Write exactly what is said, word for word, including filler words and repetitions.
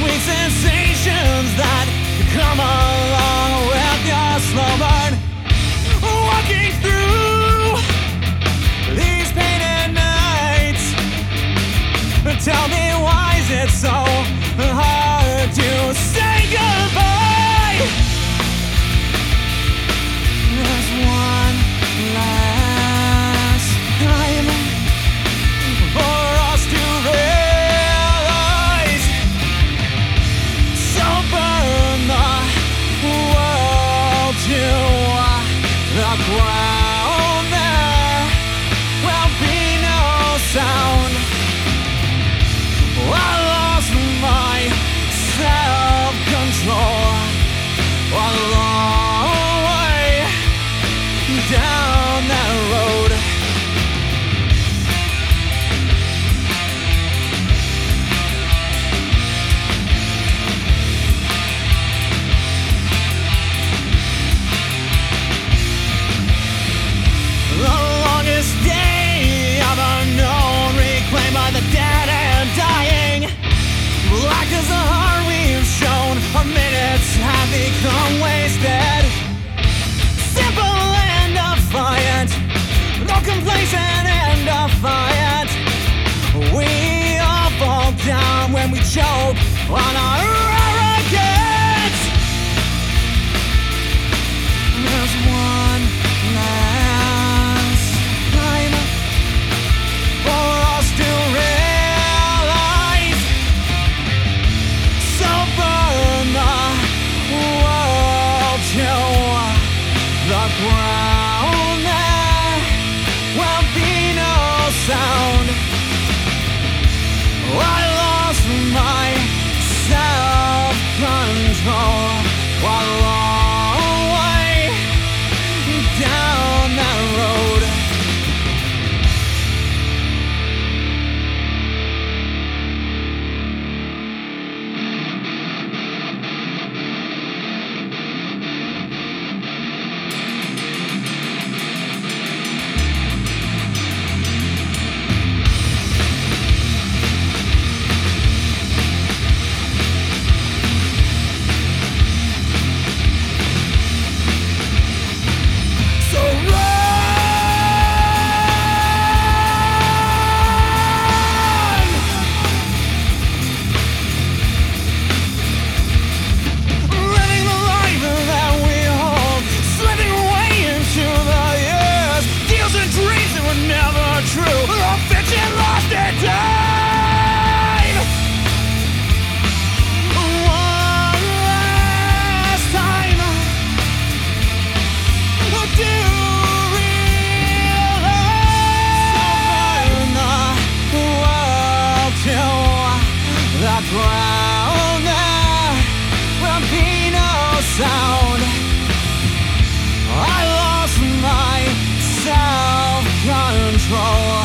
sweet sensations that come along with your slow burn. Walking through these painted nights, tell me why is it so hard to say goodbye? There's one last time for us to realize. So burn the world to the ground. There will be no sound. I lost my self-control a long way down that road. The longest day ever known, reclaimed by the dead and dying. Black as the heart we've shown, our minutes have become wasted. Simple and defiant, no complacent and defiant. We all fall down when we choke on our arrogance. There's one last time for us to realize. So burn the world to the ground. There will be no sound. I lost my self-control a long way down that road. So run! Living the life that we hold, slipping away into the years. Deals and dreams that were never true, all fiction lost in time. One last time to realize. So burn the world to the ground. There will be no sound. I lost my self-control